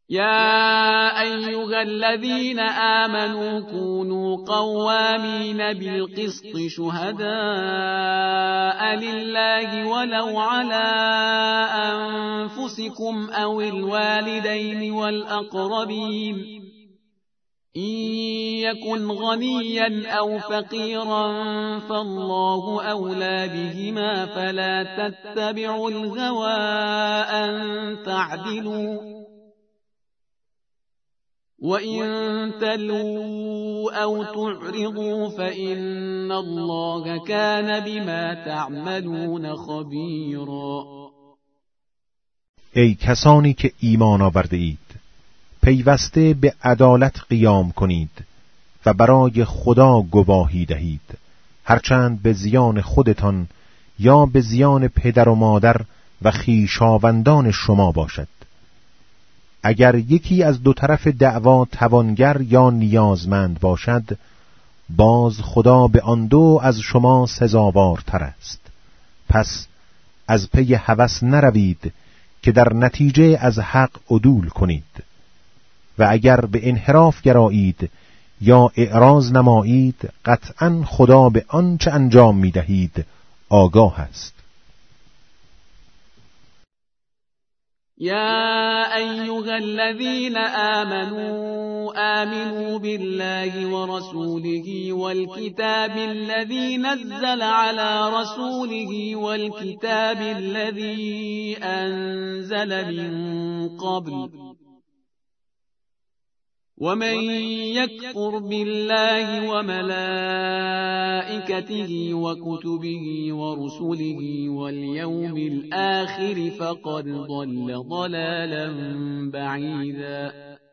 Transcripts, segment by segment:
يا أيها الذين آمنوا كونوا قوامين بالقسط شهداء لله ولو على أنفسكم أو الوالدين والأقربين إن يكن غنيا أو فقيرا فالله أولى بهما فلا تتبعوا الهوى أن تعدلوا وَإِن تَلْوُوا أَوْ تُعْرِضُوا فَإِنَّ اللَّهَ كَانَ بِمَا تَعْمَلُونَ خَبِيرًا. ای کسانی که ایمان آورده اید، پیوسته به عدالت قیام کنید و برای خدا گواهی دهید، هرچند به زیان خودتان یا به زیان پدر و مادر و خویشاوندان شما باشد. اگر یکی از دو طرف دعوا توانگر یا نیازمند باشد، باز خدا به آن دو از شما سزاوارتر است. پس از پی هوس نروید که در نتیجه از حق عدول کنید، و اگر به انحراف گرایید یا اعراض نمایید، قطعاً خدا به آنچه انجام می‌دهید آگاه است. يا أيها الذين آمنوا بالله ورسوله والكتاب الذي نزل على رسوله والكتاب الذي أنزل من قبل ومن يكفر بالله وملائكته وكتبه ورسله واليوم الآخر فقد ضل ضلالا بعیدا.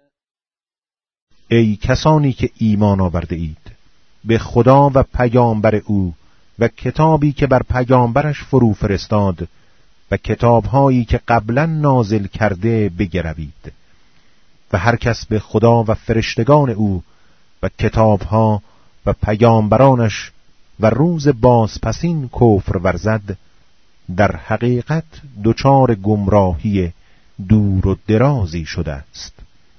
ای کسانی که ایمان آورده اید، به خدا و پیامبر او و کتابی که بر پیامبرش فرو فرستاد و کتابهایی که قبلا نازل کرده بگروید، و هر کس به خدا و فرشتگان او و کتابها و پیامبرانش و روز بازپسین کفر ورزد، در حقیقت دچار گمراهی دور و درازی شده است.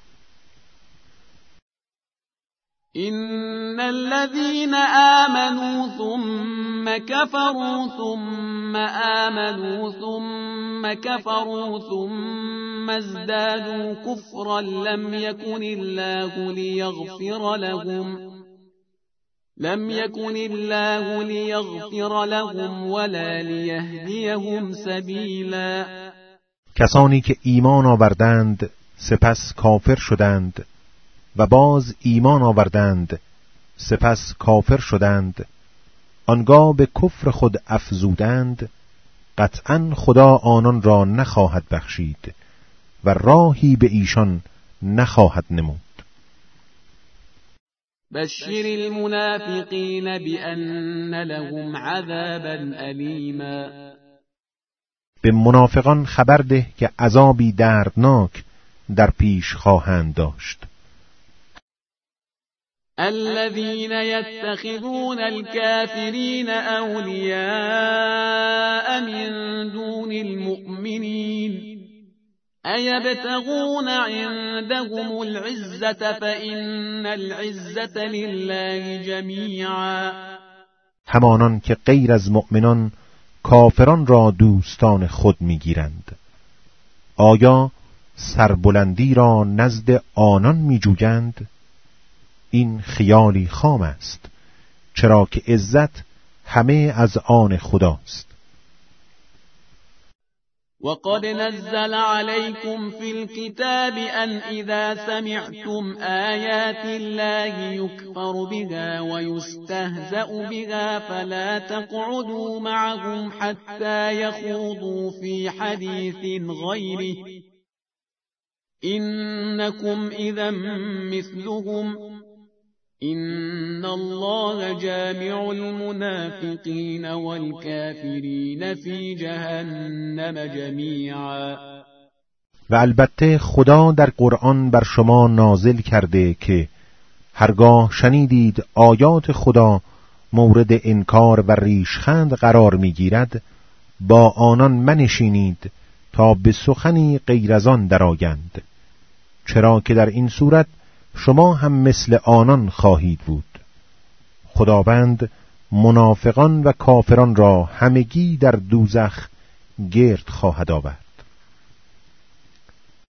إن الذين آمنوا ثم كفروا ثم آمنوا ثم كفروا ثم ازدادوا كفرا لم يكن الله ليغفر لهم ولا ليهديهم سبيلا. کسانی که ایمان آوردند سپس کافر شدند و باز ایمان آوردند سپس کافر شدند، آنگاه به کفر خود افزودند، قطعاً خدا آنان را نخواهد بخشید و راهی به ایشان نخواهد نمود. بشر المنافقین بأن لهم عذابا ألیما. به منافقان خبر ده که عذابی دردناک در پیش خواهند داشت. الذين يتخذون الكافرين أولياء من دون المؤمنين أيبتغون عندهم العزة فإن العزة لله جميعا. همانان که غیر از مؤمنان کافران را دوستان خود میگیرند، آیا سربلندی را نزد آنان میجویند؟ این خیالی خام است، چرا که عزت همه از آن خداست. وقد نزل عليكم في الكتاب أن إذا سمعتم آيات الله يكفر بها ويستهزأ بها فلا تقعدوا معهم حتى يخوضوا في حديث غيره إنكم إذا مثلهم إن الله جامع المنافقين والكافرين في جهنم جمیعا. و البته خدا در قرآن بر شما نازل کرده که هرگاه شنیدید آیات خدا مورد انکار و ریشخند قرار میگیرد، با آنان منشینید تا به سخنی غیر از آن درآیند، چرا که در این صورت شما هم مثل آنان خواهید بود. خداوند منافقان و کافران را همگی در دوزخ گرد خواهد آورد.